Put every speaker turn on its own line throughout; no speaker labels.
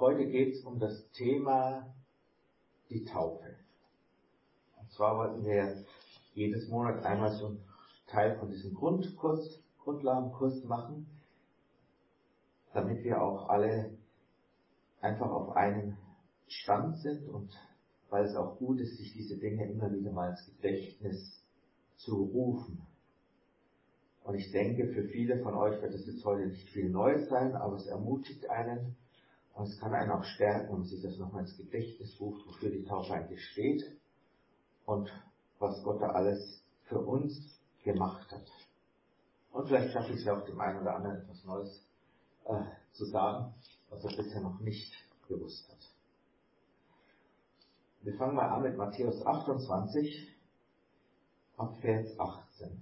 Heute geht es um das Thema die Taufe. Und zwar wollten wir jedes Monat einmal so einen Teil von diesem Grundlagenkurs machen, damit wir auch alle einfach auf einem Stand sind und weil es auch gut ist, sich diese Dinge immer wieder mal ins Gedächtnis zu rufen. Und ich denke, für viele von euch wird es jetzt heute nicht viel Neues sein, aber es ermutigt einen und es kann einen auch stärken, wenn man sich das nochmal ins Gedächtnis ruft, wofür die Taufe eigentlich steht und was Gott da alles für uns gemacht hat. Und vielleicht schaffe ich es ja auch dem einen oder anderen etwas Neues zu sagen, was er bisher noch nicht gewusst hat. Wir fangen mal an mit Matthäus 28, ab Vers 18.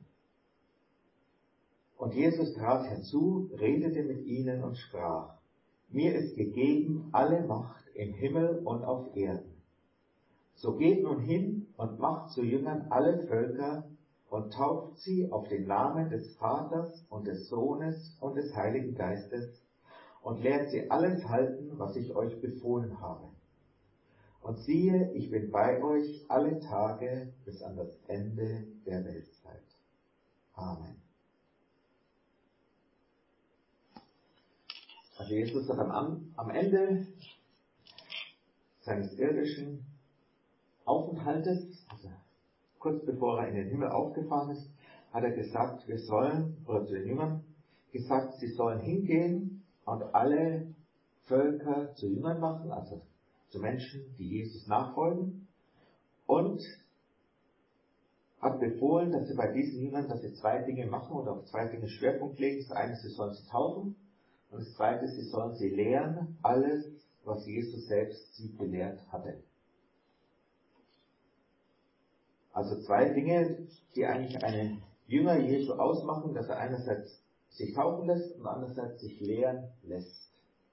Und Jesus trat herzu, redete mit ihnen und sprach: Mir ist gegeben alle Macht im Himmel und auf Erden. So geht nun hin und macht zu Jüngern alle Völker und tauft sie auf den Namen des Vaters und des Sohnes und des Heiligen Geistes und lehrt sie alles halten, was ich euch befohlen habe. Und siehe, ich bin bei euch alle Tage bis an das Ende der Weltzeit. Amen. Also Jesus hat am Ende seines irdischen Aufenthaltes, also kurz bevor er in den Himmel aufgefahren ist, hat er gesagt, wir sollen, oder zu den Jüngern gesagt, sie sollen hingehen und alle Völker zu Jüngern machen, also zu Menschen, die Jesus nachfolgen, und hat befohlen, dass sie bei diesen Jüngern, dass sie zwei Dinge machen oder auf zwei Dinge Schwerpunkt legen. Das eine, sie sollen sie taufen, und das zweite, sie sollen sie lehren, alles, was Jesus selbst sie belehrt hatte. Also zwei Dinge, die eigentlich einen Jünger Jesu ausmachen, dass er einerseits sich taufen lässt und andererseits sich lehren lässt.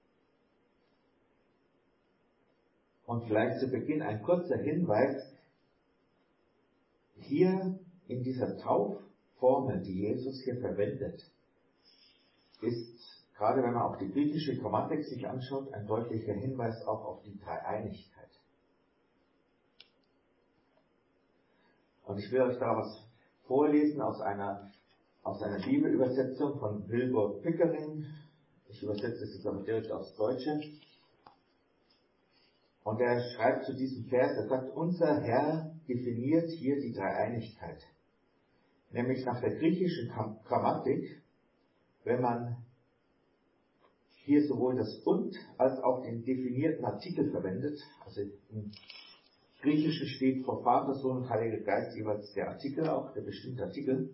Und vielleicht zu Beginn ein kurzer Hinweis. Hier in dieser Taufformel, die Jesus hier verwendet, ist, gerade wenn man auch die griechische Grammatik sich anschaut, ein deutlicher Hinweis auch auf die Dreieinigkeit. Und ich will euch da was vorlesen aus einer Bibelübersetzung von Wilbur Pickering. Ich übersetze es jetzt aber direkt aufs Deutsche. Und er schreibt zu diesem Vers, er sagt, unser Herr definiert hier die Dreieinigkeit. Nämlich nach der griechischen Grammatik, wenn man hier sowohl das und als auch den definierten Artikel verwendet, also im Griechischen steht vor Vater, Sohn und Heiliger Geist jeweils der Artikel, auch der bestimmte Artikel,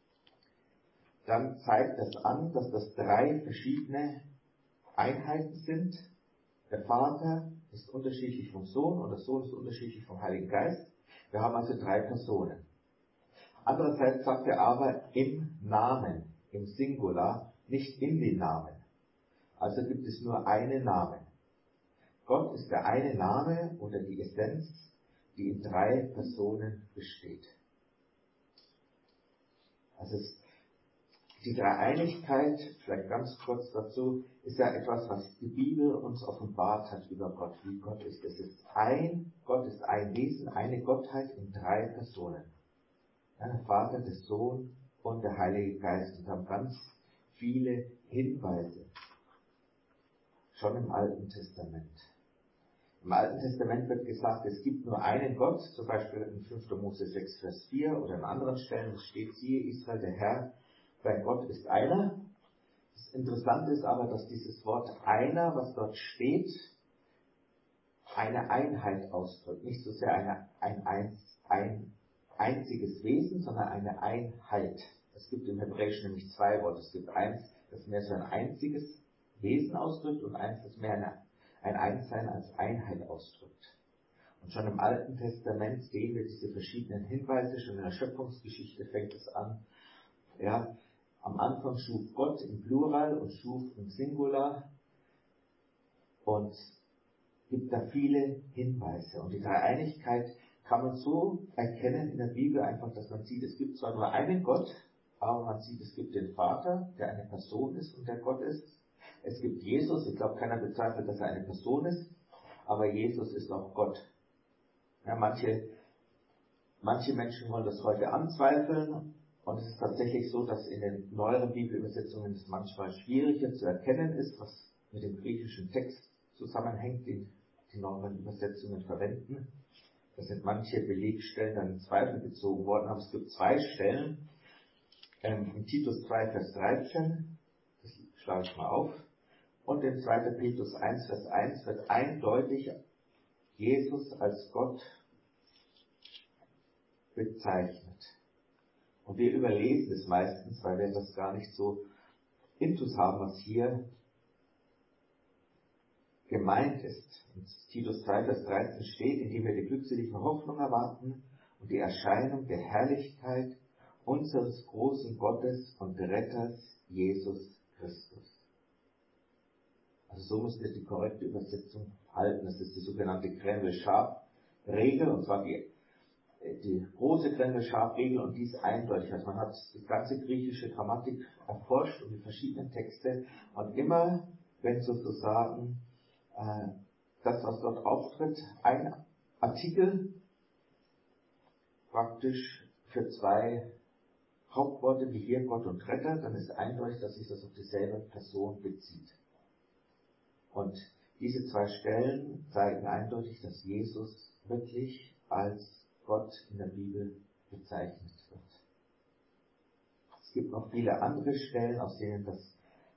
dann zeigt das an, dass das drei verschiedene Einheiten sind. Der Vater ist unterschiedlich vom Sohn und der Sohn ist unterschiedlich vom Heiligen Geist. Wir haben also drei Personen. Andererseits sagt er aber im Namen, im Singular, nicht in den Namen. Also gibt es nur einen Namen. Gott ist der eine Name oder die Essenz, die in drei Personen besteht. Also die Dreieinigkeit, vielleicht ganz kurz dazu, ist ja etwas, was die Bibel uns offenbart hat über Gott, wie Gott ist. Gott ist ein Wesen, eine Gottheit in drei Personen. Ja, der Vater, der Sohn und der Heilige Geist. Und haben ganz viele Hinweise. Schon im Alten Testament. Im Alten Testament wird gesagt, es gibt nur einen Gott, zum Beispiel in 5. Mose 6, Vers 4 oder an anderen Stellen, es steht, siehe Israel, der Herr, dein Gott ist einer. Das Interessante ist aber, dass dieses Wort einer, was dort steht, eine Einheit ausdrückt. Nicht so sehr ein einziges Wesen, sondern eine Einheit. Es gibt im Hebräischen nämlich zwei Worte. Es gibt eins, das mehr so ein einziges Wesen ausdrückt und eins, das mehr ein Einssein als Einheit ausdrückt. Und schon im Alten Testament sehen wir diese verschiedenen Hinweise, schon in der Schöpfungsgeschichte fängt es an. Ja, am Anfang schuf Gott im Plural und schuf im Singular und gibt da viele Hinweise. Und die Dreieinigkeit kann man so erkennen in der Bibel einfach, dass man sieht, es gibt zwar nur einen Gott, aber man sieht, es gibt den Vater, der eine Person ist und der Gott ist. Es gibt Jesus, ich glaube, keiner bezweifelt, dass er eine Person ist, aber Jesus ist auch Gott. Ja, manche Menschen wollen das heute anzweifeln, und es ist tatsächlich so, dass in den neueren Bibelübersetzungen es manchmal schwieriger zu erkennen ist, was mit dem griechischen Text zusammenhängt, den die neueren Übersetzungen verwenden. Da sind manche Belegstellen dann in Zweifel gezogen worden, aber es gibt zwei Stellen, in Titus 2, Vers 13, das schlage ich mal auf, und in 2. Petrus 1, Vers 1 wird eindeutig Jesus als Gott bezeichnet. Und wir überlesen es meistens, weil wir das gar nicht so intus haben, was hier gemeint ist. In Titus 2, Vers 13 steht, indem wir die glückselige Hoffnung erwarten und die Erscheinung der Herrlichkeit unseres großen Gottes und Retters Jesus Christus. Also so müsst ihr die korrekte Übersetzung halten. Das ist die sogenannte Grenville-Sharp-Regel, und zwar die große Grenville-Sharp-Regel, und die ist eindeutig. Also man hat die ganze griechische Grammatik erforscht und die verschiedenen Texte, und immer, wenn sozusagen das, was dort auftritt, ein Artikel praktisch für zwei Hauptworte wie hier Gott und Retter, dann ist eindeutig, dass sich das auf dieselbe Person bezieht. Und diese zwei Stellen zeigen eindeutig, dass Jesus wirklich als Gott in der Bibel bezeichnet wird. Es gibt noch viele andere Stellen, aus denen das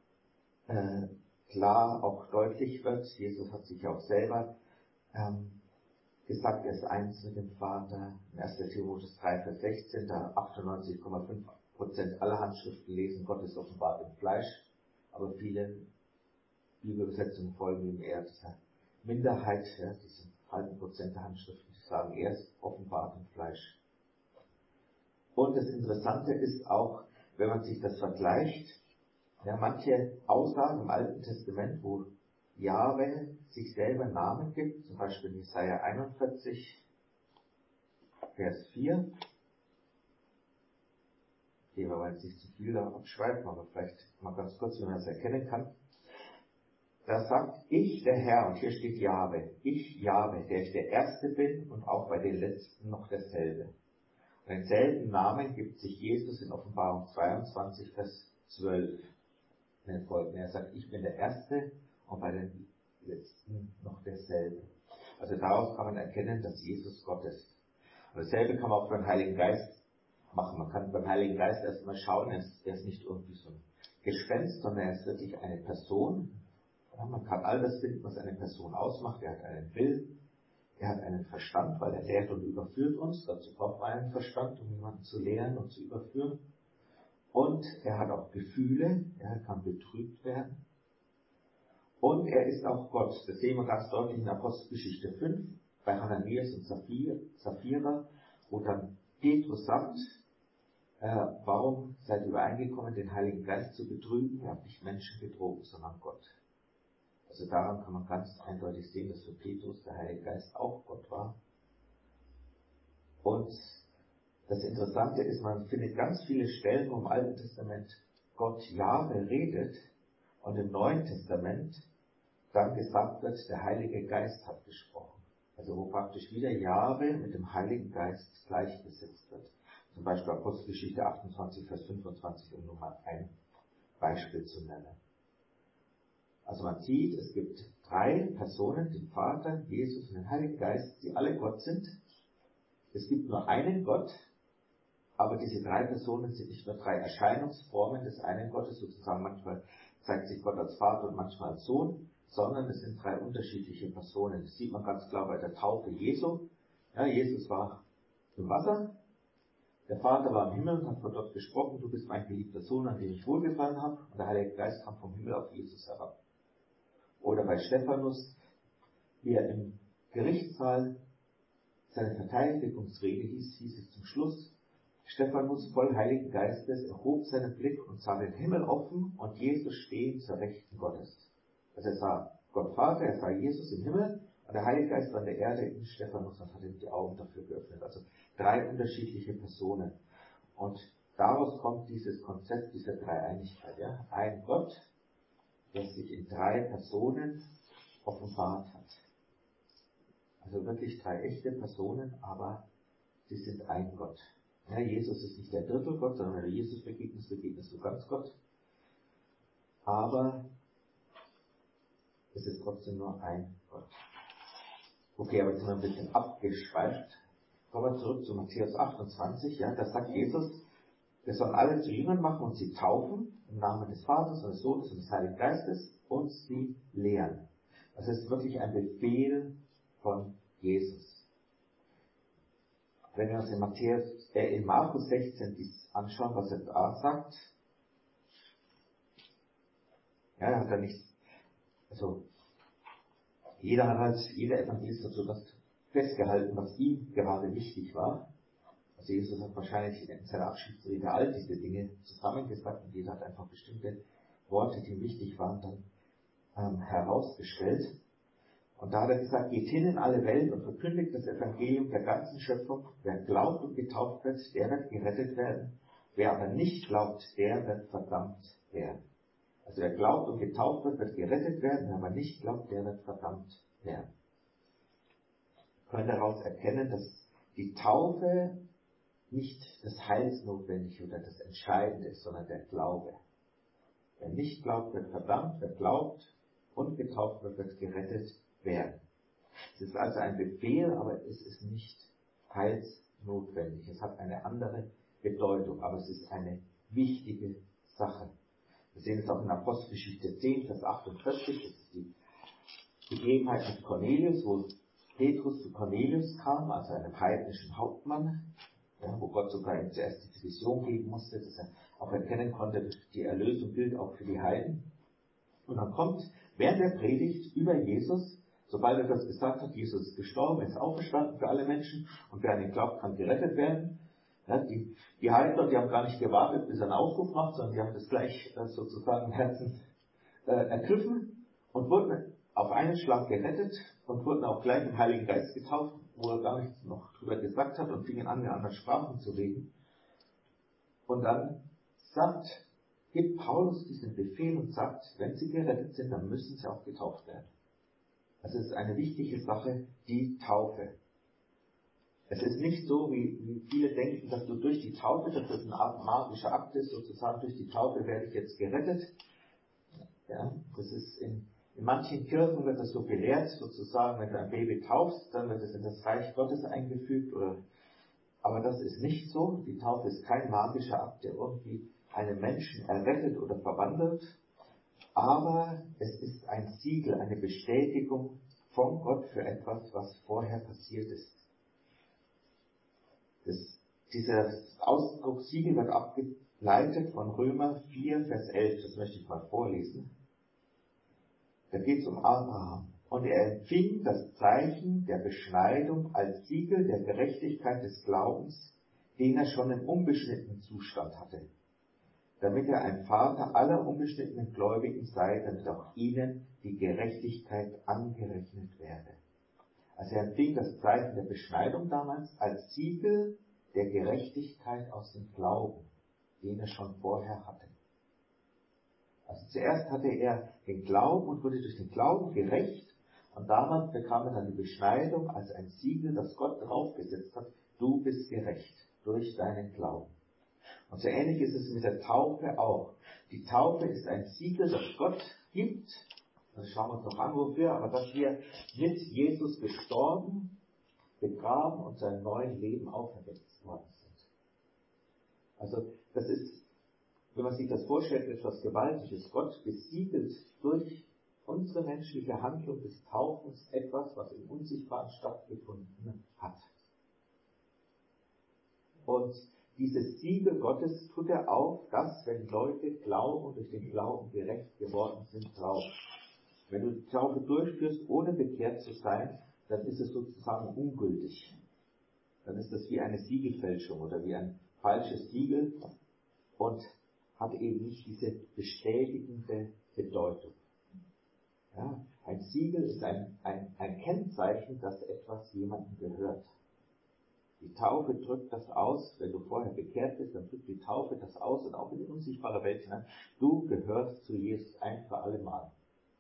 klar auch deutlich wird. Jesus hat sich auch selber gesagt, er ist eins mit dem Vater. In 1. Timotheus 3, Vers 16, da 98,5% aller Handschriften lesen, Gott ist offenbart im Fleisch, aber viele Bibelübersetzungen folgen ihm eher dieser Minderheit, ja, diese halben Prozent der Handschriften, die sagen, er ist offenbart im Fleisch. Und das Interessante ist auch, wenn man sich das vergleicht, ja, manche Aussagen im Alten Testament, wo Jahwe sich selber Namen gibt, zum Beispiel in Jesaja 41, Vers 4. Okay, wir wollen jetzt nicht zu viel da abschweifen, aber vielleicht mal ganz kurz, wie man das erkennen kann. Da sagt, ich, der Herr, und hier steht Jahwe, ich, Jahwe, der ich der Erste bin und auch bei den Letzten noch derselbe. Und denselben Namen gibt sich Jesus in Offenbarung 22, Vers 12 in den Folgen. Er sagt, ich bin der Erste und bei den Letzten noch derselbe. Also daraus kann man erkennen, dass Jesus Gott ist. Und dasselbe kann man auch beim Heiligen Geist machen. Man kann beim Heiligen Geist erstmal schauen, er ist nicht irgendwie so ein Gespenst, sondern er ist wirklich eine Person. Ja, man kann all das finden, was eine Person ausmacht. Er hat einen Willen, er hat einen Verstand, weil er lehrt und überführt uns. Dazu braucht man einen Verstand, um jemanden zu lehren und zu überführen. Und er hat auch Gefühle, er kann betrübt werden. Und er ist auch Gott. Das sehen wir ganz deutlich in Apostelgeschichte 5, bei Hananias und Sapphira, wo dann Petrus sagt, warum seid ihr übereingekommen, den Heiligen Geist zu betrügen? Ihr habt nicht Menschen betrogen, sondern Gott. Also daran kann man ganz eindeutig sehen, dass für Petrus der Heilige Geist auch Gott war. Und das Interessante ist, man findet ganz viele Stellen, wo im Alten Testament Gott Jahwe redet und im Neuen Testament dann gesagt wird, der Heilige Geist hat gesprochen. Also wo praktisch wieder Jahwe mit dem Heiligen Geist gleichgesetzt wird. Zum Beispiel Apostelgeschichte 28, Vers 25, um nur mal ein Beispiel zu nennen. Also man sieht, es gibt drei Personen, den Vater, Jesus und den Heiligen Geist, die alle Gott sind. Es gibt nur einen Gott, aber diese drei Personen sind nicht nur drei Erscheinungsformen des einen Gottes, sozusagen manchmal zeigt sich Gott als Vater und manchmal als Sohn, sondern es sind drei unterschiedliche Personen. Das sieht man ganz klar bei der Taufe Jesu. Ja, Jesus war im Wasser, der Vater war im Himmel und hat von dort gesprochen, du bist mein geliebter Sohn, an dem ich wohlgefallen habe, und der Heilige Geist kam vom Himmel auf Jesus herab. Oder bei Stephanus, wie er im Gerichtssaal seine Verteidigungsrede hieß es zum Schluss, Stephanus voll Heiligen Geistes erhob seinen Blick und sah den Himmel offen und Jesus stehen zur Rechten Gottes. Also er sah Gott Vater, er sah Jesus im Himmel und der Heilige Geist war an der Erde in Stephanus und hat ihm die Augen dafür geöffnet. Also drei unterschiedliche Personen. Und daraus kommt dieses Konzept dieser Dreieinigkeit. Ja? Ein Gott, der sich in 3 Personen offenbart hat. Also wirklich 3 echte Personen, aber sie sind ein Gott. Ja, Jesus ist nicht der Drittelgott, sondern wenn du Jesus begegnest, begegnest du ganz Gott. Aber es ist trotzdem nur ein Gott. Okay, aber jetzt sind wir ein bisschen abgeschweift. Kommen wir zurück zu Matthäus 28. Ja, da sagt Jesus, wir sollen alle zu Jüngern machen und sie taufen im Namen des Vaters und des Sohnes und des Heiligen Geistes und sie lehren. Das ist wirklich ein Befehl von Jesus. Wenn wir uns in Markus 16 dies anschauen, was er da sagt, ja, er hat da nichts, also jeder Evangelist hat so das festgehalten, was ihm gerade wichtig war. Also Jesus hat wahrscheinlich in seiner Abschiedsrede all diese Dinge zusammengesagt und jeder hat einfach bestimmte Worte, die ihm wichtig waren, dann herausgestellt. Und da hat er gesagt, geht hin in alle Welt und verkündigt das Evangelium der ganzen Schöpfung. Wer glaubt und getauft wird, der wird gerettet werden. Wer aber nicht glaubt, der wird verdammt werden. Also wer glaubt und getauft wird, wird gerettet werden. Wer aber nicht glaubt, der wird verdammt werden. Wir können daraus erkennen, dass die Taufe nicht das Heilsnotwendige oder das Entscheidende ist, sondern der Glaube. Wer nicht glaubt, wird verdammt. Wer glaubt und getauft wird, wird gerettet werden. Es ist also ein Befehl, aber es ist nicht heilsnotwendig. Es hat eine andere Bedeutung, aber es ist eine wichtige Sache. Wir sehen es auch in Apostelgeschichte 10, Vers 48, das ist die Begebenheit mit Cornelius, wo Petrus zu Cornelius kam, also einem heidnischen Hauptmann, ja, wo Gott sogar ihm zuerst diese Vision geben musste, dass er auch erkennen konnte, die Erlösung gilt auch für die Heiden. Und dann kommt während der Predigt über Jesus, sobald er das gesagt hat, Jesus ist gestorben, er ist auferstanden für alle Menschen und wer an ihn glaubt, kann gerettet werden. Ja, die Heiden, die haben gar nicht gewartet, bis er einen Aufruf macht, sondern die haben das gleich sozusagen im Herzen ergriffen und wurden auf einen Schlag gerettet und wurden auch gleich im Heiligen Geist getauft, wo er gar nichts noch drüber gesagt hat und fingen an, in anderen Sprachen zu reden. Und dann gibt Paulus diesen Befehl und sagt, wenn sie gerettet sind, dann müssen sie auch getauft werden. Also es ist eine wichtige Sache, die Taufe. Es ist nicht so, wie viele denken, dass du durch die Taufe, dass das eine Art magischer Akt ist, sozusagen durch die Taufe werde ich jetzt gerettet. Ja, das ist in manchen Kirchen wird das so gelehrt, sozusagen, wenn du ein Baby taufst, dann wird es in das Reich Gottes eingefügt, aber das ist nicht so. Die Taufe ist kein magischer Akt, der irgendwie einen Menschen errettet oder verwandelt, aber es ist ein Siegel, eine Bestätigung von Gott für etwas, was vorher passiert ist. Dieser Ausdruck Siegel wird abgeleitet von Römer 4, Vers 11, das möchte ich mal vorlesen. Da geht es um Abraham. Und er empfing das Zeichen der Beschneidung als Siegel der Gerechtigkeit des Glaubens, den er schon im unbeschnittenen Zustand hatte, damit er ein Vater aller unbeschnittenen Gläubigen sei, damit auch ihnen die Gerechtigkeit angerechnet werde. Also er empfing das Zeichen der Beschneidung damals als Siegel der Gerechtigkeit aus dem Glauben, den er schon vorher hatte. Also zuerst hatte er den Glauben und wurde durch den Glauben gerecht und damals bekam er dann die Beschneidung als ein Siegel, das Gott draufgesetzt hat, du bist gerecht durch deinen Glauben. Und so ähnlich ist es mit der Taufe auch. Die Taufe ist ein Siegel, das Gott gibt, das schauen wir uns noch an, wofür, aber dass wir mit Jesus gestorben, begraben und zu einem neuen Leben auferweckt worden sind. Also das ist, wenn man sich das vorstellt, etwas Gewaltiges. Gott besiegelt durch unsere menschliche Handlung des Taufens etwas, was im Unsichtbaren stattgefunden hat. Und dieses Siegel Gottes tut er auf, dass, wenn Leute glauben und durch den Glauben gerecht geworden sind, drauf. Wenn du die Taufe durchführst, ohne bekehrt zu sein, dann ist es sozusagen ungültig. Dann ist das wie eine Siegelfälschung oder wie ein falsches Siegel und hat eben nicht diese bestätigende Bedeutung. Ja, ein Siegel ist ein Kennzeichen, dass etwas jemandem gehört. Die Taufe drückt das aus, wenn du vorher bekehrt bist, dann drückt die Taufe das aus und auch in die unsichtbare Welt hinein. Du gehörst zu Jesus ein für alle Mal.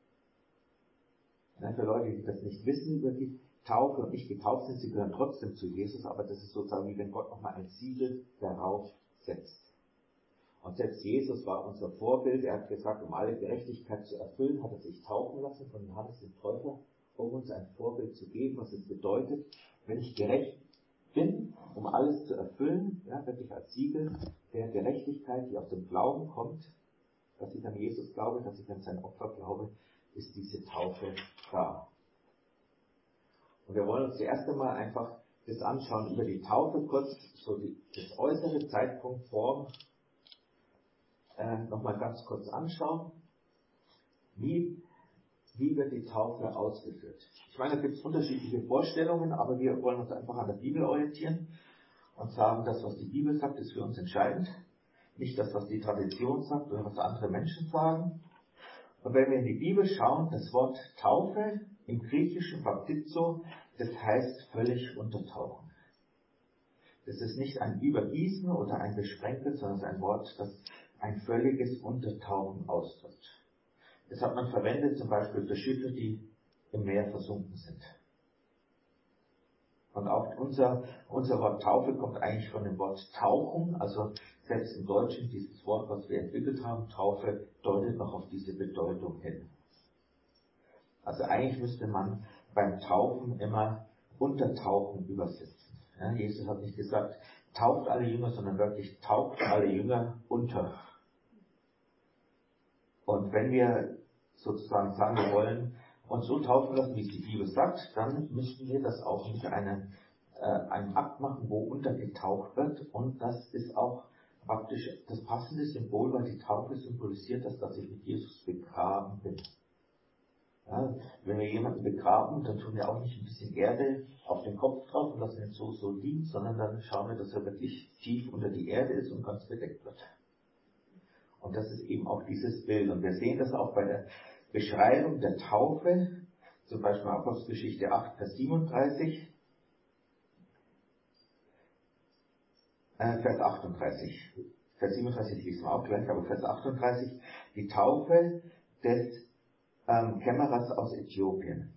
Für Leute, die das nicht wissen über die Taufe und nicht getauft sind, sie gehören trotzdem zu Jesus, aber das ist sozusagen wie wenn Gott nochmal ein Siegel darauf setzt. Und selbst Jesus war unser Vorbild. Er hat gesagt, um alle Gerechtigkeit zu erfüllen, hat er sich taufen lassen von Johannes dem Täufer, um uns ein Vorbild zu geben, was es bedeutet, wenn ich gerecht bin, um alles zu erfüllen, ja, wirklich als Siegel der Gerechtigkeit, die aus dem Glauben kommt, dass ich an Jesus glaube, dass ich an sein Opfer glaube, ist diese Taufe da. Und wir wollen uns zuerst einmal einfach das anschauen über die Taufe, kurz so das äußere Zeitpunkt, Form, nochmal ganz kurz anschauen. Wie wird die Taufe ausgeführt? Ich meine, da gibt es unterschiedliche Vorstellungen, aber wir wollen uns einfach an der Bibel orientieren und sagen, das, was die Bibel sagt, ist für uns entscheidend. Nicht das, was die Tradition sagt oder was andere Menschen sagen. Und wenn wir in die Bibel schauen, das Wort Taufe im Griechischen Baptizo, das heißt völlig untertauchen. Das ist nicht ein Übergießen oder ein Besprenkeln, sondern es ist ein Wort, das ein völliges Untertauchen ausdrückt. Das hat man verwendet zum Beispiel für Schiffe, die im Meer versunken sind. Und auch unser Wort Taufe kommt eigentlich von dem Wort Tauchen, also selbst im Deutschen dieses Wort, was wir entwickelt haben, Taufe, deutet noch auf diese Bedeutung hin. Also eigentlich müsste man beim Taufen immer Untertauchen übersetzen. Ja, Jesus hat nicht gesagt, tauft alle Jünger, sondern wirklich tauft alle Jünger unter. Und wenn wir sozusagen sagen, wir wollen uns so taufen lassen, wie es die Bibel sagt, dann müssten wir das auch mit einem Akt machen, wo untergetaucht wird. Und das ist auch praktisch das passende Symbol, weil die Taufe symbolisiert das, dass ich mit Jesus begraben bin. Ja, wenn wir jemanden begraben, dann tun wir auch nicht ein bisschen Erde auf den Kopf drauf und lassen ihn so liegen, sondern dann schauen wir, dass er wirklich tief unter die Erde ist und ganz bedeckt wird. Und das ist eben auch dieses Bild. Und wir sehen das auch bei der Beschreibung der Taufe, zum Beispiel Apostelgeschichte 8, Vers 37, Vers 38. Vers 37 lesen wir auch gleich, aber Vers 38, die Taufe des Kämmerers aus Äthiopien,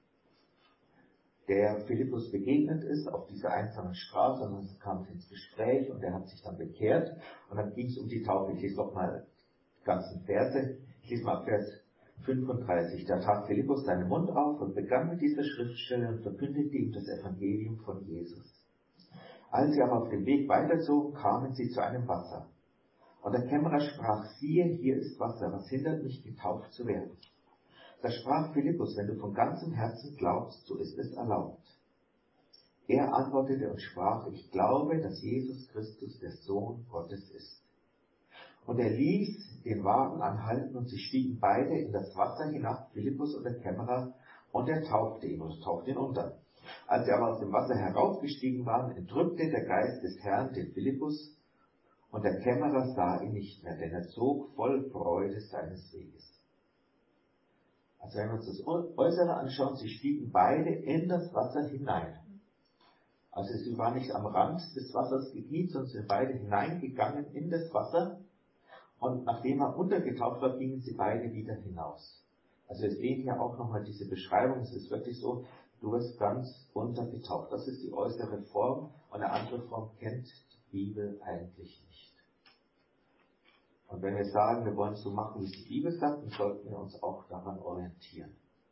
der Philippus begegnet ist auf dieser einsamen Straße, und dann kam es ins Gespräch und er hat sich dann bekehrt und dann ging es um die Taufe. Ich lese doch mal die ganzen Verse. Ich lese mal ab Vers 35. Da tat Philippus seinen Mund auf und begann mit dieser Schriftstelle und verkündigte ihm das Evangelium von Jesus. Als sie aber auf dem Weg weiterzogen, kamen sie zu einem Wasser. Und der Kämmerer sprach, siehe, hier ist Wasser, was hindert mich, getauft zu werden? Da sprach Philippus, wenn du von ganzem Herzen glaubst, so ist es erlaubt. Er antwortete und sprach, ich glaube, dass Jesus Christus der Sohn Gottes ist. Und er ließ den Wagen anhalten und sie stiegen beide in das Wasser hinab, Philippus und der Kämmerer, und er taufte ihn und tauchte ihn unter. Als sie aber aus dem Wasser heraufgestiegen waren, entrückte der Geist des Herrn den Philippus, und der Kämmerer sah ihn nicht mehr, denn er zog voll Freude seines Weges. Also wenn wir uns das Äußere anschauen, sie stiegen beide in das Wasser hinein. Also sie waren nicht am Rand des Wassers gekniet, sondern sind beide hineingegangen in das Wasser. Und nachdem er untergetaucht war, gingen sie beide wieder hinaus. Also wir sehen hier auch nochmal diese Beschreibung. Es ist wirklich so, du wirst ganz untergetaucht. Das ist die äußere Form. Und eine andere Form kennt die Bibel eigentlich nicht. Und wenn wir sagen, wir wollen es so machen, wie es die Bibel sagt, dann sollten wir uns auch daran orientieren.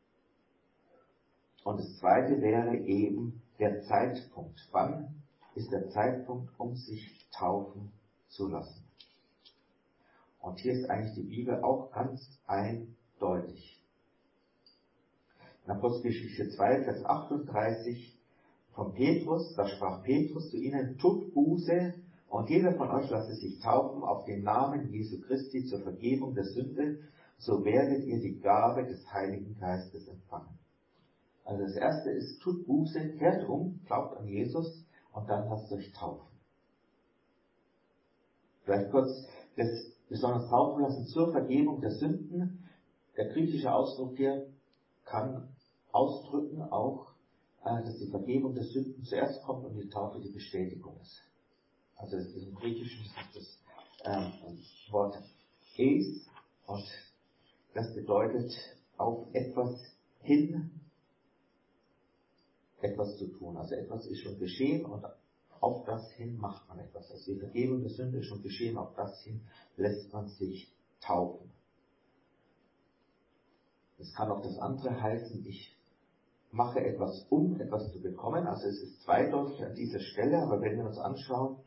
Und das Zweite wäre eben der Zeitpunkt. Wann ist der Zeitpunkt, um sich taufen zu lassen? Und hier ist eigentlich die Bibel auch ganz eindeutig. In Apostelgeschichte 2, Vers 38 von Petrus, da sprach Petrus zu ihnen, tut Buße, und jeder von euch lasse sich taufen auf den Namen Jesu Christi zur Vergebung der Sünde, so werdet ihr die Gabe des Heiligen Geistes empfangen. Also das erste ist, tut Buße, kehrt um, glaubt an Jesus und dann lasst euch taufen. Vielleicht kurz das besonders taufen lassen zur Vergebung der Sünden. Der griechische Ausdruck hier kann ausdrücken auch dass die Vergebung der Sünden zuerst kommt und die Taufe die Bestätigung ist. Also das ist im Griechischen das Wort es, und das bedeutet auf etwas hin etwas zu tun. Also etwas ist schon geschehen und auf das hin macht man etwas. Also die Vergebung der Sünde ist schon geschehen, auf das hin lässt man sich taufen. Es kann auch das andere heißen, ich mache etwas, um etwas zu bekommen. Also es ist zweideutig an dieser Stelle, aber wenn wir uns anschauen,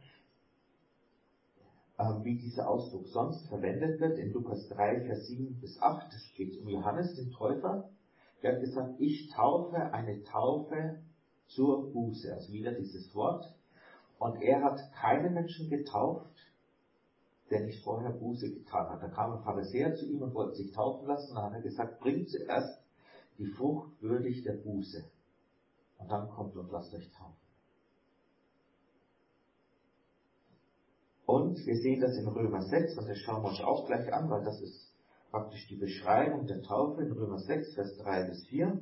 wie dieser Ausdruck sonst verwendet wird, in Lukas 3, Vers 7 bis 8, es geht um Johannes, den Täufer, der hat gesagt, ich taufe eine Taufe zur Buße, also wieder dieses Wort, und er hat keinen Menschen getauft, der nicht vorher Buße getan hat. Da kam ein Pharisäer zu ihm und wollte sich taufen lassen, da hat er gesagt, bringt zuerst die Frucht würdig der Buße, und dann kommt und lasst euch taufen. Und wir sehen das in Römer 6, und das schauen wir uns auch gleich an, weil das ist praktisch die Beschreibung der Taufe in Römer 6, Vers 3 bis 4.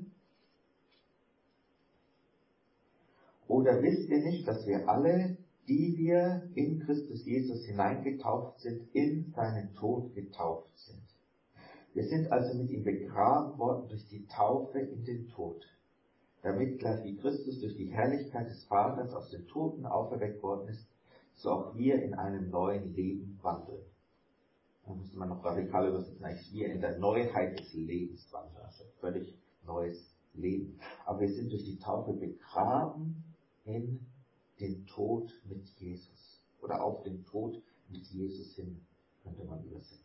Oder wisst ihr nicht, dass wir alle, die wir in Christus Jesus hineingetauft sind, in seinen Tod getauft sind? Wir sind also mit ihm begraben worden durch die Taufe in den Tod, damit gleich wie Christus durch die Herrlichkeit des Vaters aus den Toten auferweckt worden ist, so auch wir in einem neuen Leben wandeln. Da müsste man noch radikal übersetzen, eigentlich wir in der Neuheit des Lebens wandeln, also völlig neues Leben. Aber wir sind durch die Taufe begraben in den Tod mit Jesus. Oder auf den Tod mit Jesus hin, könnte man übersetzen.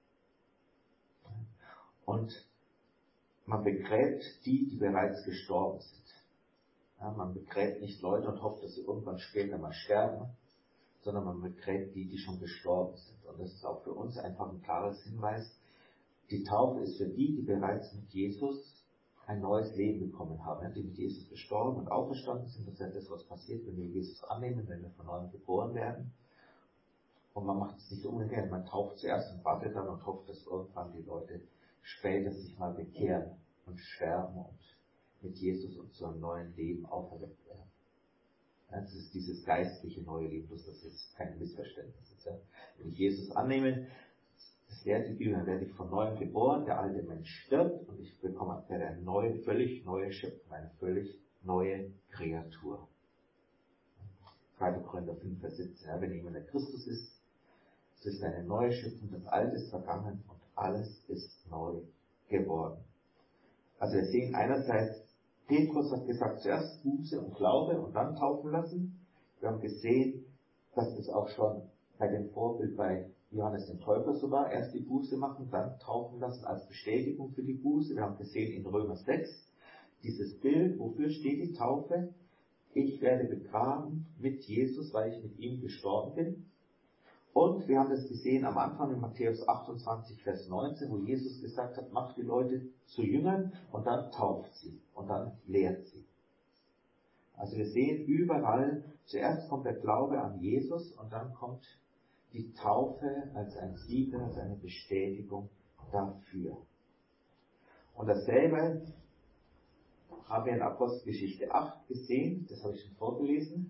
Und man begräbt die, die bereits gestorben sind. Ja, man begräbt nicht Leute und hofft, dass sie irgendwann später mal sterben, sondern man begräbt die, die schon gestorben sind. Und das ist auch für uns einfach ein klares Hinweis. Die Taufe ist für die, die bereits mit Jesus ein neues Leben bekommen haben, die mit Jesus gestorben und auferstanden sind. Das ist ja das, was passiert, wenn wir Jesus annehmen, wenn wir von neuem geboren werden. Und man macht es nicht umgekehrt. Man tauft zuerst und wartet dann und hofft, dass irgendwann die Leute später sich mal bekehren und sterben und mit Jesus und zu einem neuen Leben auferweckt werden. Das ist dieses geistliche neue Leben, bloß das ist kein Missverständnis ist. Ja. Wenn ich Jesus annehme, das lehrt die Bibel, dann werde ich von neuem geboren, der alte Mensch stirbt und ich werde eine neue, völlig neue Schöpfung, eine völlig neue Kreatur. 2. Korinther 5, Vers 17. Ja, wenn jemand der Christus ist, es ist eine neue Schöpfung, das Alte ist vergangen und alles ist neu geworden. Also wir sehen einerseits, Petrus hat gesagt, zuerst Buße und Glaube und dann taufen lassen. Wir haben gesehen, dass das auch schon bei dem Vorbild bei Johannes dem Täufer so war. Erst die Buße machen, dann taufen lassen als Bestätigung für die Buße. Wir haben gesehen in Römer 6 dieses Bild, wofür steht die Taufe? Ich werde begraben mit Jesus, weil ich mit ihm gestorben bin. Und wir haben das gesehen am Anfang in Matthäus 28, Vers 19, wo Jesus gesagt hat, macht die Leute zu Jüngern und dann tauft sie und dann lehrt sie. Also wir sehen überall, zuerst kommt der Glaube an Jesus und dann kommt die Taufe als ein Siegel, als eine Bestätigung dafür. Und dasselbe haben wir in Apostelgeschichte 8 gesehen, das habe ich schon vorgelesen.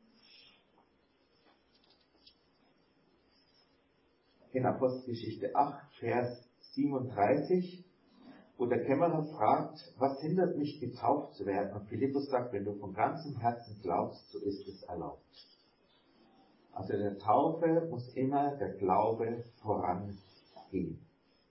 In Apostelgeschichte 8, Vers 37, wo der Kämmerer fragt, was hindert mich, getauft zu werden? Und Philippus sagt, wenn du von ganzem Herzen glaubst, so ist es erlaubt. Also der Taufe muss immer der Glaube vorangehen.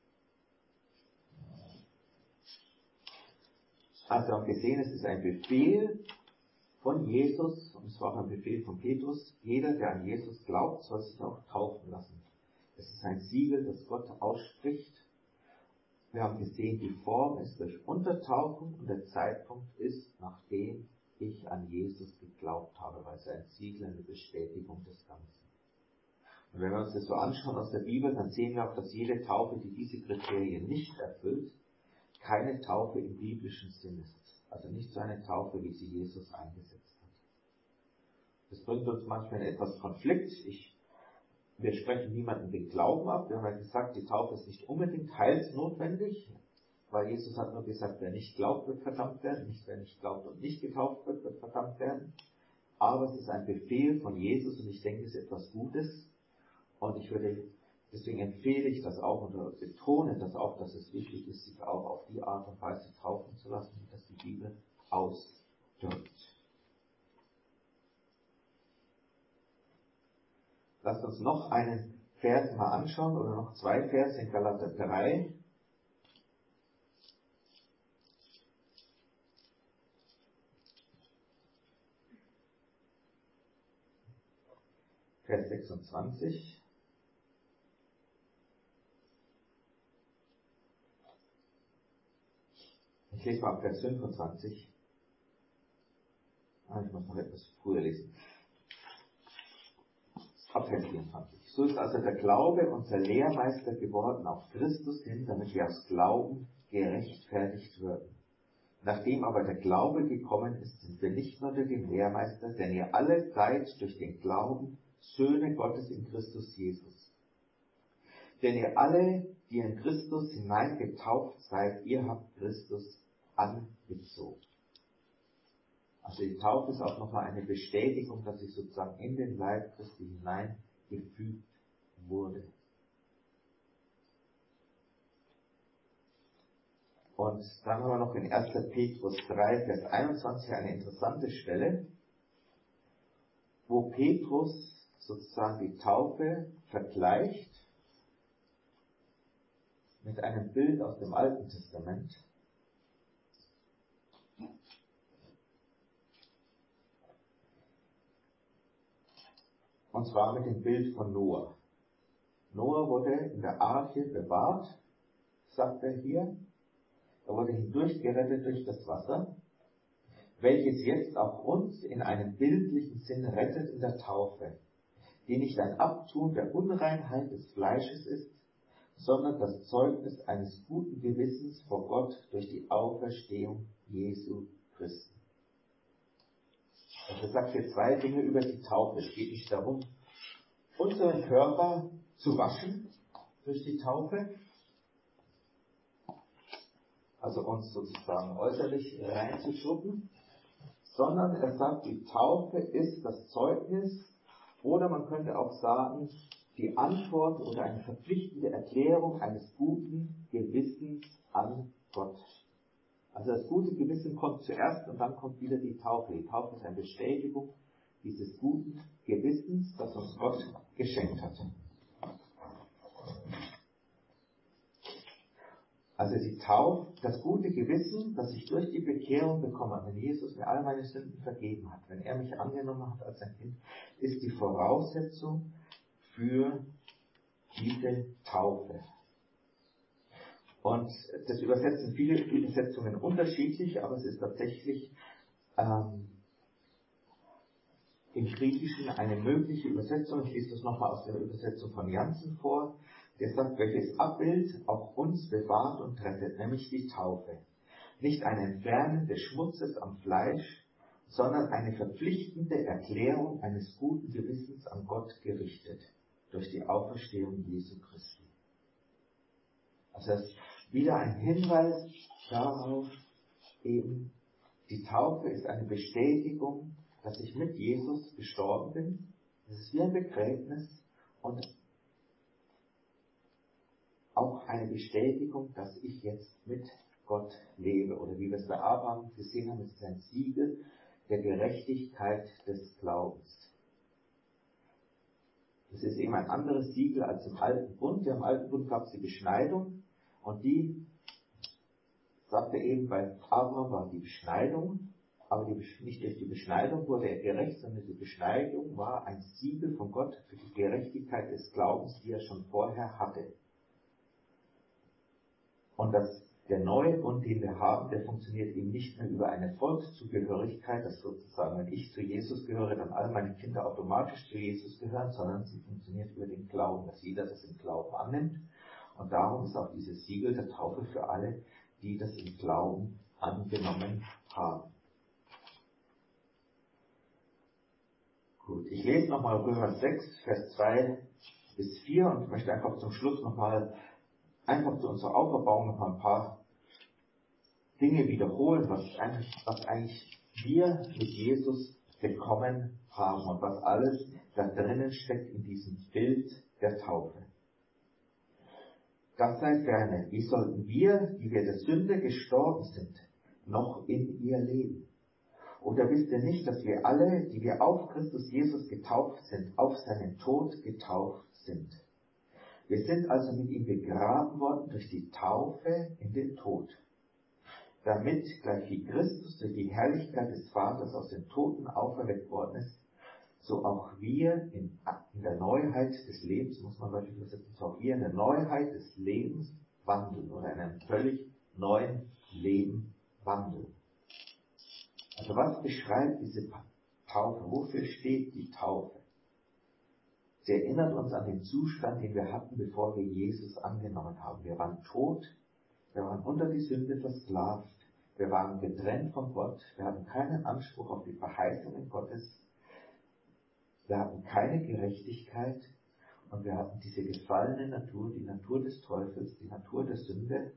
Also wir haben gesehen, es ist ein Befehl von Jesus, und es war auch ein Befehl von Petrus, jeder, der an Jesus glaubt, soll sich auch taufen lassen. Es ist ein Siegel, das Gott ausspricht. Wir haben gesehen, die Form ist durch Untertauchen und der Zeitpunkt ist, nachdem ich an Jesus geglaubt habe, weil es ein Siegel, eine Bestätigung des Ganzen. Und wenn wir uns das so anschauen aus der Bibel, dann sehen wir auch, dass jede Taufe, die diese Kriterien nicht erfüllt, keine Taufe im biblischen Sinn ist. Also nicht so eine Taufe, wie sie Jesus eingesetzt hat. Das bringt uns manchmal in etwas Konflikt. Wir sprechen niemandem den Glauben ab. Wir haben ja gesagt, die Taufe ist nicht unbedingt heilsnotwendig. weil Jesus hat nur gesagt, wer nicht glaubt, wird verdammt werden, nicht wer nicht glaubt und nicht getauft wird, wird verdammt werden. Aber es ist ein Befehl von Jesus und ich denke, es ist etwas Gutes. Und deswegen empfehle ich das auch und betone das auch, dass es wichtig ist, sich auch auf die Art und Weise taufen zu lassen, wie das die Bibel ausdrückt. Lasst uns noch einen Vers mal anschauen oder noch 2 Verse in Galater 3. Vers 26. Ich lese mal ab Vers 25. Ich muss noch etwas früher lesen. Ab Vers 24. So ist also der Glaube unser Lehrmeister geworden auf Christus hin, damit wir aus Glauben gerechtfertigt würden. Nachdem aber der Glaube gekommen ist, sind wir nicht mehr durch den Lehrmeister, denn ihr alle seid durch den Glauben Söhne Gottes in Christus Jesus. Denn ihr alle, die in Christus hineingetauft seid, ihr habt Christus angezogen. Also die Taufe ist auch nochmal eine Bestätigung, dass ich sozusagen in den Leib Christi hineingefügt wurde. Und dann haben wir noch in 1. Petrus 3, Vers 21 eine interessante Stelle, wo Petrus sozusagen die Taufe vergleicht mit einem Bild aus dem Alten Testament. Und zwar mit dem Bild von Noah. Noah wurde in der Arche bewahrt, sagt er hier. Er wurde hindurchgerettet durch das Wasser, welches jetzt auch uns in einem bildlichen Sinn rettet in der Taufe, die nicht ein Abtun der Unreinheit des Fleisches ist, sondern das Zeugnis eines guten Gewissens vor Gott durch die Auferstehung Jesu Christi. Also er sagt hier 2 Dinge über die Taufe. Es geht nicht darum, unseren Körper zu waschen durch die Taufe, also uns sozusagen äußerlich reinzuschruppen, sondern er sagt, die Taufe ist das Zeugnis, oder man könnte auch sagen, die Antwort oder eine verpflichtende Erklärung eines guten Gewissens an Gott. Also das gute Gewissen kommt zuerst und dann kommt wieder die Taufe. Die Taufe ist eine Bestätigung dieses guten Gewissens, das uns Gott geschenkt hat. Also die Taufe, das gute Gewissen, das ich durch die Bekehrung bekomme, wenn Jesus mir all meine Sünden vergeben hat, wenn er mich angenommen hat als sein Kind, ist die Voraussetzung für diese Taufe. Und das übersetzen viele Übersetzungen unterschiedlich, aber es ist tatsächlich im Griechischen eine mögliche Übersetzung. Ich lese das nochmal aus der Übersetzung von Jansen vor. Der sagt, welches Abbild auch uns bewahrt und rettet, nämlich die Taufe. Nicht ein Entfernen des Schmutzes am Fleisch, sondern eine verpflichtende Erklärung eines guten Gewissens an Gott gerichtet, durch die Auferstehung Jesu Christi. Also das ist wieder ein Hinweis darauf, eben, die Taufe ist eine Bestätigung, dass ich mit Jesus gestorben bin. Es ist wie ein Begräbnis und auch eine Bestätigung, dass ich jetzt mit Gott lebe. Oder wie wir es bei Abraham gesehen haben, es ist ein Siegel der Gerechtigkeit des Glaubens. Das ist eben ein anderes Siegel als im Alten Bund. Ja, im Alten Bund gab es die Beschneidung und die, sagte eben, bei Abraham war die Beschneidung, aber nicht durch die Beschneidung wurde er gerecht, sondern die Beschneidung war ein Siegel von Gott für die Gerechtigkeit des Glaubens, die er schon vorher hatte. Und der neue Bund, den wir haben, der funktioniert eben nicht mehr über eine Volkszugehörigkeit, dass sozusagen, wenn ich zu Jesus gehöre, dann alle meine Kinder automatisch zu Jesus gehören, sondern sie funktioniert über den Glauben, dass jeder das im Glauben annimmt. Und darum ist auch dieses Siegel der Taufe für alle, die das im Glauben angenommen haben. Gut, ich lese nochmal Römer 6, Vers 2 bis 4 und möchte einfach zum Schluss nochmal, einfach zu unserer Auferbauung noch mal ein paar Dinge wiederholen, was eigentlich wir mit Jesus bekommen haben und was alles da drinnen steckt in diesem Bild der Taufe. Das sei ferne, wie sollten wir, die wir der Sünde gestorben sind, noch in ihr leben? Oder wisst ihr nicht, dass wir alle, die wir auf Christus Jesus getauft sind, auf seinen Tod getauft sind? Wir sind also mit ihm begraben worden durch die Taufe in den Tod, damit gleich wie Christus durch die Herrlichkeit des Vaters aus den Toten auferweckt worden ist, so auch wir in der Neuheit des Lebens, muss man wirklich übersetzen, so auch wir in der Neuheit des Lebens wandeln oder in einem völlig neuen Leben wandeln. Also was beschreibt diese Taufe? Wofür steht die Taufe? Sie erinnert uns an den Zustand, den wir hatten, bevor wir Jesus angenommen haben. Wir waren tot, wir waren unter die Sünde versklavt, wir waren getrennt von Gott, wir hatten keinen Anspruch auf die Verheißungen Gottes, wir hatten keine Gerechtigkeit und wir hatten diese gefallene Natur, die Natur des Teufels, die Natur der Sünde.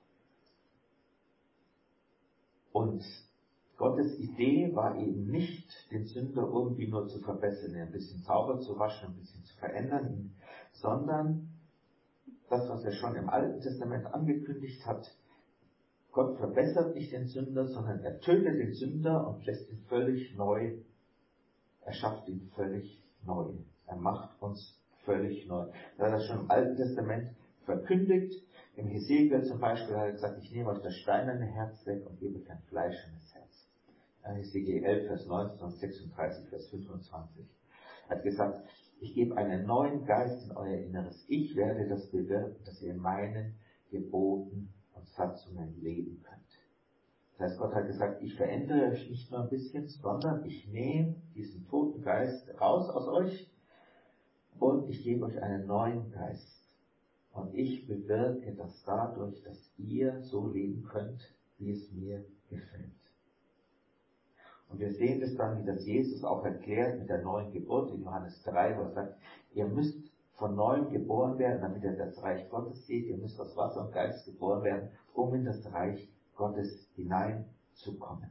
Und Gottes Idee war eben nicht, den Sünder irgendwie nur zu verbessern, ihn ein bisschen sauber zu waschen, ein bisschen zu verändern, sondern das, was er schon im Alten Testament angekündigt hat, Gott verbessert nicht den Sünder, sondern er tötet den Sünder und lässt ihn völlig neu. Er schafft ihn völlig neu. Er macht uns völlig neu. Das hat er schon im Alten Testament verkündigt. Im Hesekiel zum Beispiel hat er gesagt, ich nehme euch das steinerne Herz weg und gebe euch ein fleischendes Herz. Hesekiel 11, Vers 19 und 36, Vers 25. Er hat gesagt, ich gebe einen neuen Geist in euer Inneres. Ich werde das bewirken, dass ihr in meinen Geboten und Satzungen leben könnt. Das heißt, Gott hat gesagt, ich verändere euch nicht nur ein bisschen, sondern ich nehme diesen toten Geist raus aus euch und ich gebe euch einen neuen Geist. Und ich bewirke das dadurch, dass ihr so leben könnt, wie es mir gefällt. Und wir sehen das dann, wie das Jesus auch erklärt mit der neuen Geburt in Johannes 3, wo er sagt, ihr müsst von neuem geboren werden, damit ihr das Reich Gottes seht. Ihr müsst aus Wasser und Geist geboren werden, um in das Reich Gottes hineinzukommen.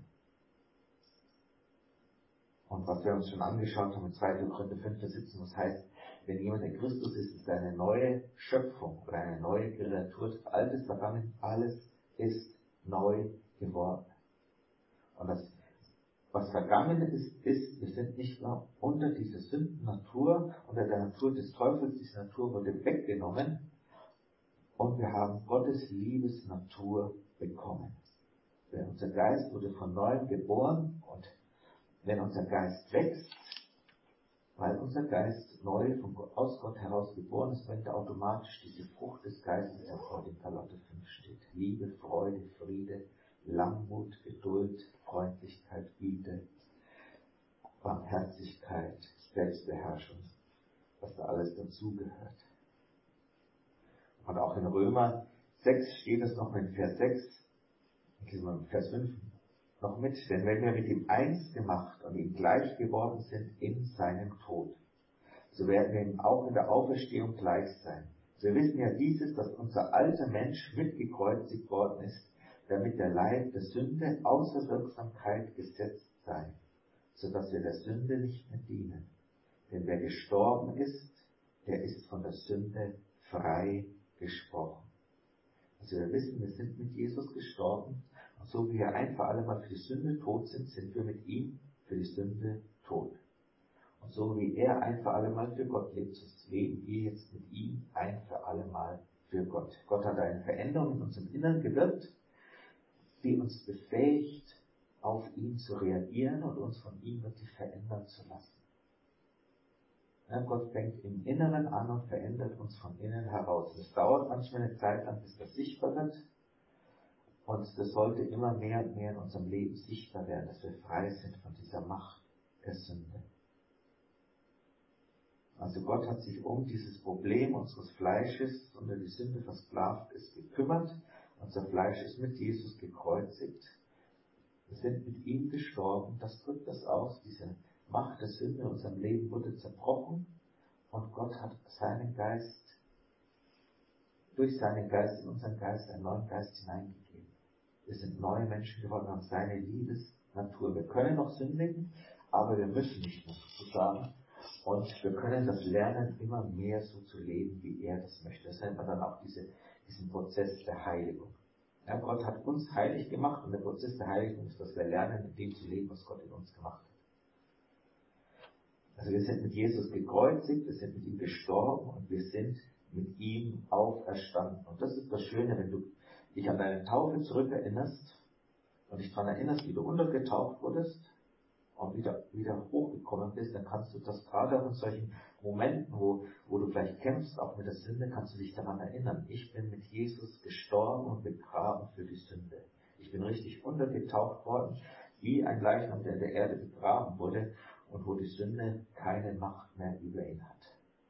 Und was wir uns schon angeschaut haben in 2. Korinther 5, Vers 17, das heißt, wenn jemand in Christus ist, ist er eine neue Schöpfung oder eine neue Kreatur. Das Alte ist vergangen, alles ist neu geworden. Und das, was vergangen ist, wir sind nicht mehr unter dieser Sündennatur, unter der Natur des Teufels. Diese Natur wurde weggenommen und wir haben Gottes Liebesnatur bekommen. Unser Geist wurde von neuem geboren und wenn unser Geist wächst, weil unser Geist neu aus Gott heraus geboren ist, bringt er automatisch diese Frucht des Geistes hervor, die in Galater 5 steht. Liebe, Freude, Friede, Langmut, Geduld, Freundlichkeit, Güte, Barmherzigkeit, Selbstbeherrschung, was da alles dazugehört. Und auch in Römer 6 steht es noch in Vers 6, in Vers 5 noch mit, denn wenn wir mit ihm eins gemacht und ihm gleich geworden sind in seinem Tod, so werden wir ihm auch in der Auferstehung gleich sein. Wir wissen ja dieses, dass unser alter Mensch mitgekreuzigt worden ist, damit der Leib der Sünde außer Wirksamkeit gesetzt sei, so dass wir der Sünde nicht mehr dienen. Denn wer gestorben ist, der ist von der Sünde frei gesprochen. Also wir wissen, wir sind mit Jesus gestorben. Und so wie wir ein für alle Mal für die Sünde tot sind, sind wir mit ihm für die Sünde tot. Und so wie er ein für alle Mal für Gott lebt, so leben wir jetzt mit ihm ein für alle Mal für Gott. Gott hat eine Veränderung in unserem Innern gewirkt, die uns befähigt, auf ihn zu reagieren und uns von ihm wirklich verändern zu lassen. Ja, Gott fängt im Inneren an und verändert uns von innen heraus. Es dauert manchmal eine Zeit lang, bis das sichtbar wird. Und das sollte immer mehr und mehr in unserem Leben sichtbar werden, dass wir frei sind von dieser Macht der Sünde. Also Gott hat sich um dieses Problem unseres Fleisches, das unter die Sünde versklavt ist, gekümmert. Unser Fleisch ist mit Jesus gekreuzigt. Wir sind mit ihm gestorben. Das drückt das aus. Diese Macht der Sünde in unserem Leben wurde zerbrochen. Und Gott hat seinen Geist, durch seinen Geist in unseren Geist einen neuen Geist hineingegeben. Wir sind neue Menschen geworden, haben seine Liebesnatur. Wir können noch sündigen, aber wir müssen nicht mehr sozusagen. Und wir können das lernen, immer mehr so zu leben, wie er das möchte. Das nennt man dann auch diesen Prozess der Heiligung. Ja, Gott hat uns heilig gemacht und der Prozess der Heiligung ist, dass wir lernen, mit dem zu leben, was Gott in uns gemacht hat. Also wir sind mit Jesus gekreuzigt, wir sind mit ihm gestorben und wir sind mit ihm auferstanden. Und das ist das Schöne, wenn du dich an deine Taufe zurückerinnerst und dich daran erinnerst, wie du untergetaucht wurdest und wieder hochgekommen bist, dann kannst du das gerade auch in solchen Momenten, wo du vielleicht kämpfst, auch mit der Sünde, kannst du dich daran erinnern. Ich bin mit Jesus gestorben und begraben für die Sünde. Ich bin richtig untergetaucht worden, wie ein Leichnam, der in der Erde begraben wurde und wo die Sünde keine Macht mehr über ihn hat.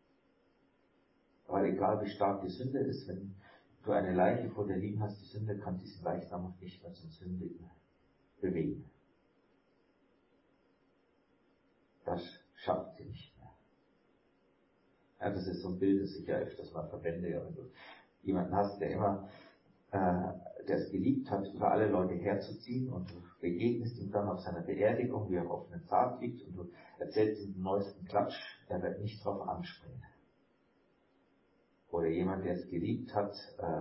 Weil egal wie stark die Sünde ist, wenn du eine Leiche vor dir liegen hast, die Sünde kann diesen Leichnam nicht mehr zum Sündigen bewegen. Das schafft sie nicht mehr. Ja, das ist so ein Bild, das ich ja öfters mal verwende. Ja, wenn du jemanden hast, der es geliebt hat, über alle Leute herzuziehen und du begegnest ihm dann auf seiner Beerdigung, wie er auf offenen Sarg liegt und du erzählst ihm den neuesten Klatsch, er wird nicht drauf anspringen. Oder jemand, der es geliebt hat,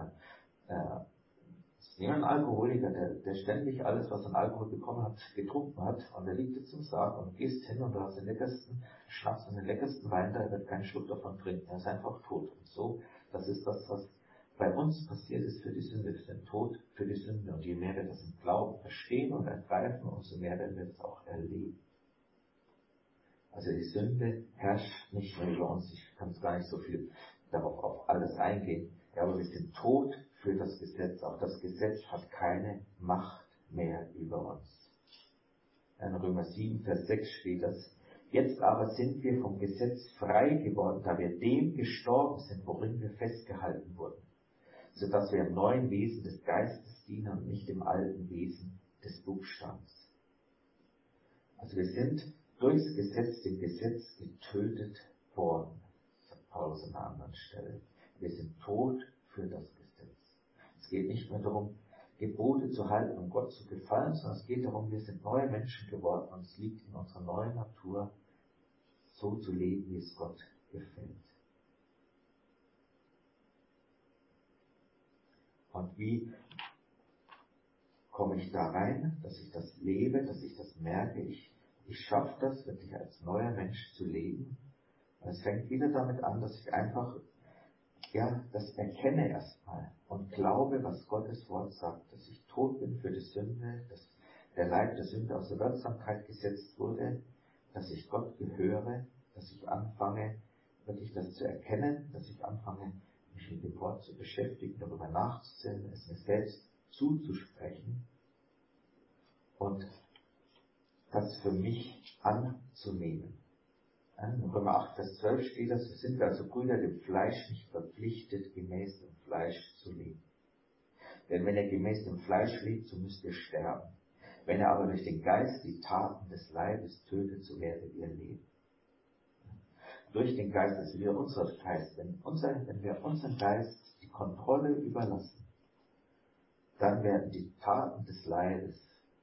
ist jemand ein Alkoholiker, der ständig alles, was an Alkohol bekommen hat, getrunken hat und er liegt jetzt im Sarg und du gehst hin und du hast den leckersten Schnaps und den leckersten Wein, da er wird keinen Schluck davon trinken, er ist einfach tot. Und so, das ist das, was bei uns passiert ist für die Sünde. Wir sind tot für die Sünde und je mehr wir das im Glauben verstehen und ergreifen, umso mehr werden wir es auch erleben. Also die Sünde herrscht nicht mehr über uns. Ich kann es gar nicht so viel darauf auf alles eingehen. Ja, aber wir sind tot für das Gesetz. Auch das Gesetz hat keine Macht mehr über uns. In Römer 7, Vers 6 steht das. Jetzt aber sind wir vom Gesetz frei geworden, da wir dem gestorben sind, worin wir festgehalten wurden, sodass wir im neuen Wesen des Geistes dienen und nicht im alten Wesen des Buchstabens. Also wir sind durchs Gesetz, dem Gesetz getötet worden, sagt Paulus an einer anderen Stelle. Wir sind tot für das Gesetz. Es geht nicht mehr darum, Gebote zu halten, um Gott zu gefallen, sondern es geht darum, wir sind neue Menschen geworden und es liegt in unserer neuen Natur, so zu leben, wie es Gott gefällt. Und wie komme ich da rein, dass ich das lebe, dass ich das merke, ich schaffe das, wirklich als neuer Mensch zu leben. Und es fängt wieder damit an, dass ich einfach, das erkenne erstmal und glaube, was Gottes Wort sagt, dass ich tot bin für die Sünde, dass der Leib der Sünde aus der Wirksamkeit gesetzt wurde, dass ich Gott gehöre, dass ich anfange, wirklich das zu erkennen, dass ich anfange, mich mit dem Wort zu beschäftigen, darüber nachzusinnen, es mir selbst zuzusprechen und das für mich anzunehmen. In Römer 8, Vers 12 steht das, wir sind also Brüder dem Fleisch nicht verpflichtet, gemäß dem Fleisch zu leben. Denn wenn ihr gemäß dem Fleisch lebt, so müsst ihr sterben. Wenn ihr aber durch den Geist die Taten des Leibes tötet, so werdet ihr leben. Durch den Geist, das ist wieder unser Geist. Wenn wir unseren Geist die Kontrolle überlassen, dann werden die Taten des Leibes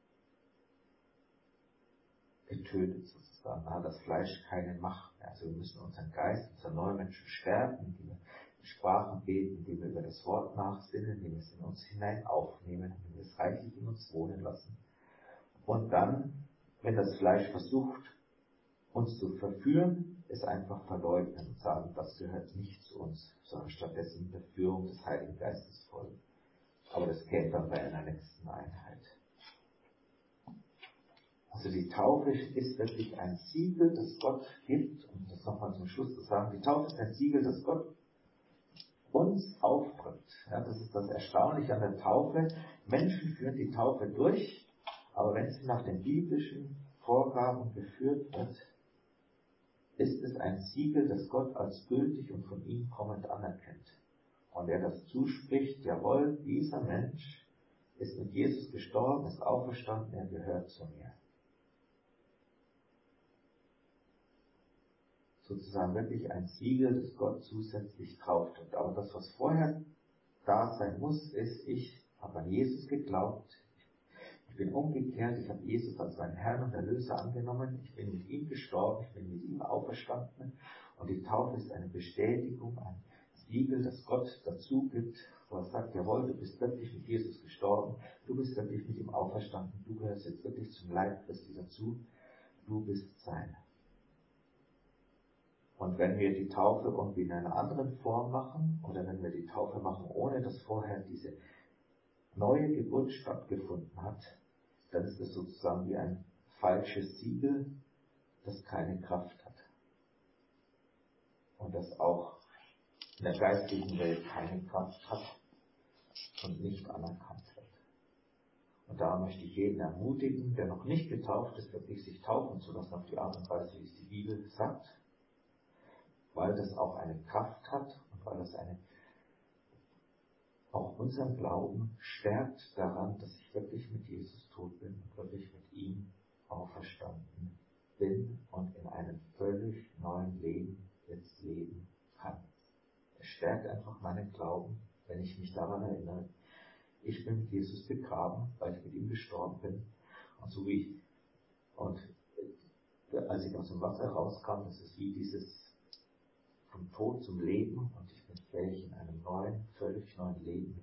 getötet sozusagen. Da hat das Fleisch keine Macht mehr. Also wir müssen unseren Geist, unser neuen Menschen stärken, indem wir in Sprachen beten, indem wir über das Wort nachsinnen, indem wir es in uns hinein aufnehmen, indem wir es reichlich in uns wohnen lassen. Und dann, wenn das Fleisch versucht, uns zu verführen, es einfach verleugnen und sagen, das gehört nicht zu uns, sondern stattdessen der Führung des Heiligen Geistes folgen. Aber das käme dann bei einer nächsten Einheit. Also die Taufe ist wirklich ein Siegel, das Gott gibt, um das nochmal zum Schluss zu sagen, die Taufe ist ein Siegel, das Gott uns aufdrückt. Ja, das ist das Erstaunliche an der Taufe. Menschen führen die Taufe durch, aber wenn sie nach den biblischen Vorgaben geführt wird, ist es ein Siegel, das Gott als gültig und von ihm kommend anerkennt. Und wer das zuspricht, jawohl, dieser Mensch ist mit Jesus gestorben, ist auferstanden, er gehört zu mir. Sozusagen wirklich ein Siegel, das Gott zusätzlich draufdrückt. Aber das, was vorher da sein muss, ist, ich habe an Jesus geglaubt, Ich bin umgekehrt, ich habe Jesus als meinen Herrn und Erlöser angenommen, ich bin mit ihm gestorben, ich bin mit ihm auferstanden und die Taufe ist eine Bestätigung, ein Siegel, das Gott dazu gibt, wo er sagt, jawohl, du bist wirklich mit Jesus gestorben, du bist wirklich mit ihm auferstanden, du gehörst jetzt wirklich zum Leib Christi dazu, du bist sein. Und wenn wir die Taufe irgendwie in einer anderen Form machen, oder wenn wir die Taufe machen, ohne dass vorher diese neue Geburt stattgefunden hat, dann ist es sozusagen wie ein falsches Siegel, das keine Kraft hat. Und das auch in der geistigen Welt keine Kraft hat und nicht anerkannt wird. Und da möchte ich jeden ermutigen, der noch nicht getauft ist, wirklich sich taufen zu lassen auf die Art und Weise, wie es die Bibel sagt, weil das auch eine Kraft hat und weil das auch unseren Glauben stärkt daran, dass ich wirklich mit Jesus tot bin und wirklich mit ihm auferstanden bin und in einem völlig neuen Leben jetzt leben kann. Es stärkt einfach meinen Glauben, wenn ich mich daran erinnere, ich bin mit Jesus begraben, weil ich mit ihm gestorben bin. Und als ich aus dem Wasser rauskam, das ist wie dieses vom Tod zum Leben und ich bin fähig, in einem neuen, völlig neuen Leben